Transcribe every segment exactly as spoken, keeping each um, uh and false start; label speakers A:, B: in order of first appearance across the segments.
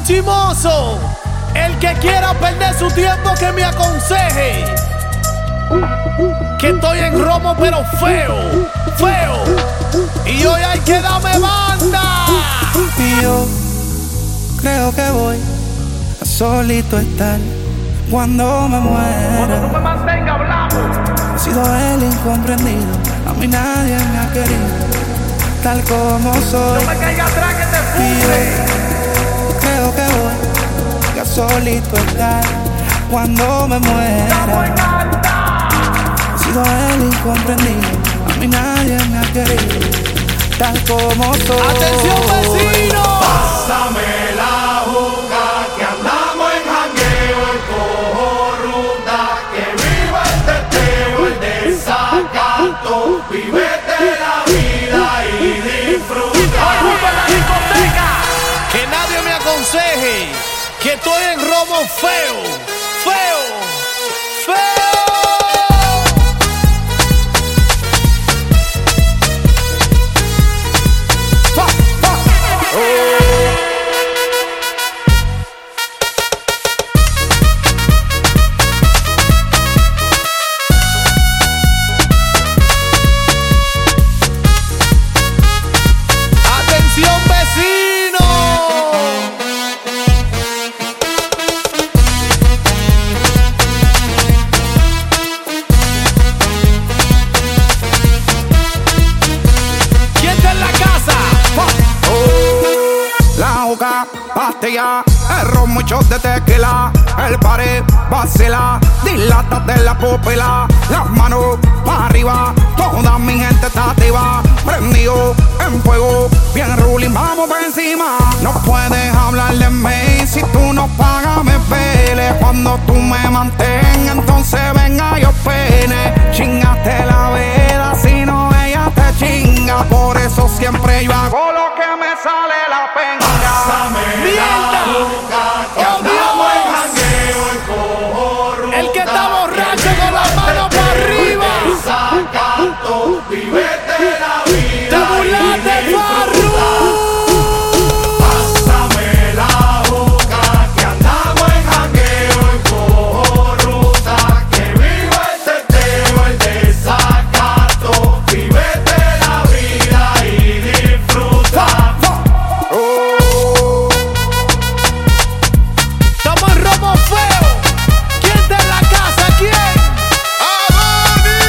A: Chimoso, el que quiera perder su tiempo que me aconseje. Que estoy en romo pero feo, feo. Y hoy hay que darme banda.
B: Y yo creo que voy a solito estar cuando me muera.
A: Cuando tú me mantengas hablando.
B: He sido el incomprendido, a mí nadie me ha querido tal como soy.
A: No me caiga atrás que te fume.
B: Creo que voy a solito estar cuando me muera. He sido el incomprendido, a mí nadie me ha querido tal como soy.
A: ¡Atención, vecino!
C: Pásame la juca que andamos en jangueo y cojo ruta. Que viva el teteo, el desacato. Vívete la vida y disfruta.
A: ¡Ocupa la discoteca! Que nadie me aconseje que estoy en romo feo, feo, feo.
B: Pastilla, el ron, muchos de tequila, el pared vacila, dilátate la pupila, las manos para arriba, toda mi gente está activa, prendido en fuego, bien ruling, vamos por encima. No puedes hablar de mí si tú no pagas, me pele. Cuando tú me mantengas, entonces venga yo pene. Chingaste la vida, si no ella te chinga, por eso siempre yo hago lo que me sale la pena.
C: Pásame la juca que andamos en jangueo y cojo ruta.
A: El que está borracho con las manos para arriba.
C: Desacato, vívete la vida.
A: Te burlaste,
C: y disfruta. Pásame la juca que andamos en jangueo y cojo ruta. Que viva el teteo, el desacato. Vívete la vida y disfruta.
A: Estamos en romo feo. ¿Quién está en la casa? ¿Quién? ¡Adoni!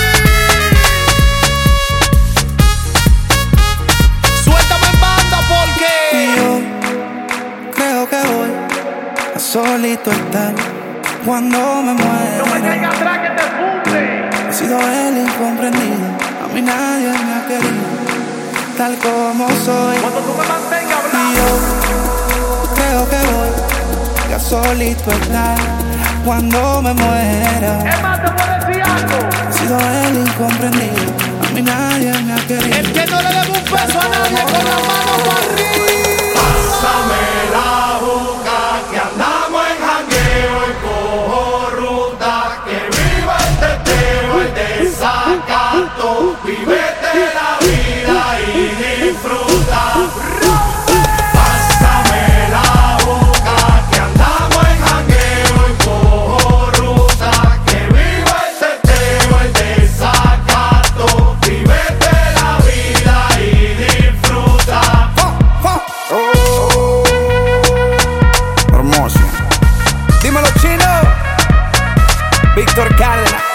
A: Suéltame en banda porque
B: Y yo creo que voy a solito estar cuando me muera.
A: no me caiga atrás que te funde.
B: He sido el incomprendido, a mí nadie me ha querido tal como soy.
A: Cuando tú me mantengas
B: Y
A: hablando.
B: yo creo que voy a solito estar cuando me muera.
A: Es más, te puedo decir algo.
B: He sido el incomprendido, a mí nadie me ha querido.
A: El que no le debe un peso a nadie con la mano para arriba.
C: Pásame la juca que andamos en jangueo y cojo ruta. Que viva el teteo, el desacato. Vívete la vida y disfruta. Pásame la juca que andamos en jangueo y cojo ruta. Que viva el teteo, el desacato. Vívete la vida y disfruta.
B: Oh, hermoso. Dímelo, chino. Víctor Cárdenas.